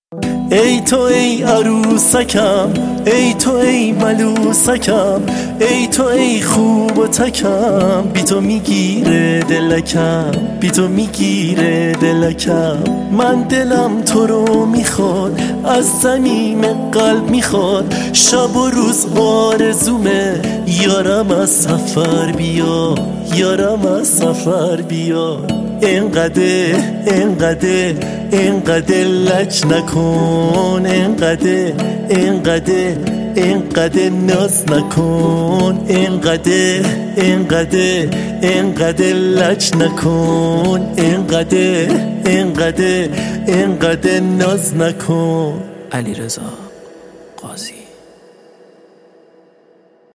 ای تو ای عروسکم، ای تو ای ملوسکم، ای تو ای خوب و تکم، بی تو میگیره دلکم، بی تو میگیره دلکم. من دلم تو رو میخواد، از صمیم قلب میخواد، شب و روز آرزومه یارم از سفر بیا، یارم از سفر بیا. اینقدر اینقدر اینقدر لج نکن، اینقدر اینقدر اینقدر ناز نکن، اینقدر اینقدر اینقدر لج نکن، اینقدر اینقدر اینقدر ناز نکن. علیرضا قاضی.